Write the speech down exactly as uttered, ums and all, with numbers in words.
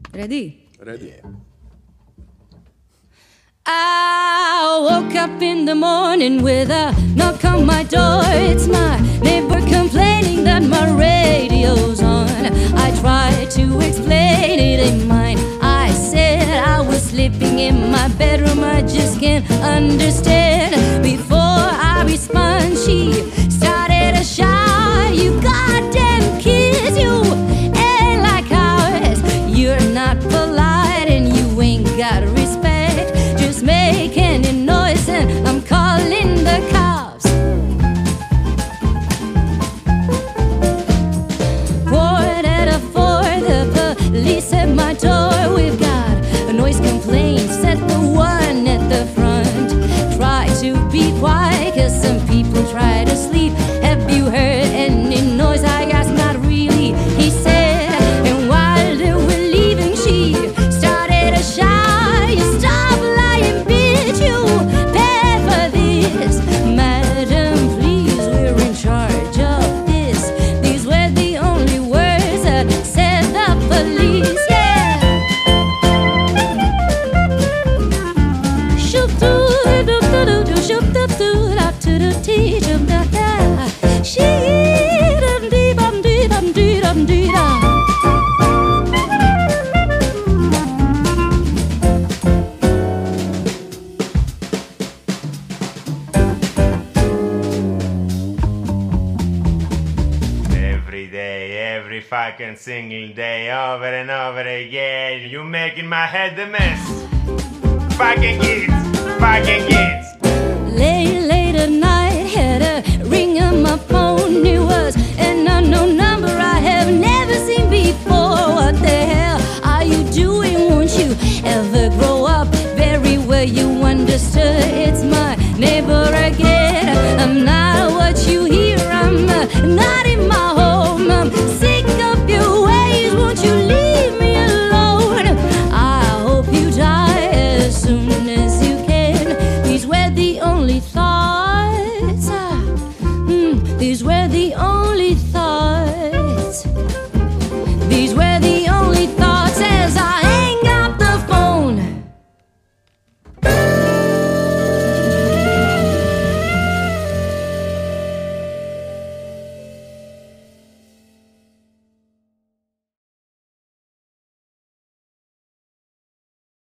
Ready? Ready. I woke up in the morning with a knock on my door. It's my neighbor complaining that my radio's on. I tried to explain it ain't mine. I said I was sleeping in my bedroom. I just can't understand. Before I respond, she started a shout. You goddamn kids, you ain't like ours. You're not polite and you ain't got respect. Just make any noise and I'm calling the cops. Quarter to four, the police at my door. We've got a noise complaint, set the one at the front. Try to be quiet, cause some people try to sleep. Have you heard any noise? I asked, not really, he said. And while they were leaving, she started a shout. You stop lying, bitch, you pay for this. Madam, please, we're in charge of this. These were the only words that said the police, yeah. Shoop doo doo doo doo doo, shoop doo doo da doo doo dee doo da da. She dum dee bum dee bum dee dum dee da. Every day, every fucking single day, over and over again, you making my head a mess. Fucking kids, fucking kids. Late, late at night, had a ring on my phone. It was an unknown number.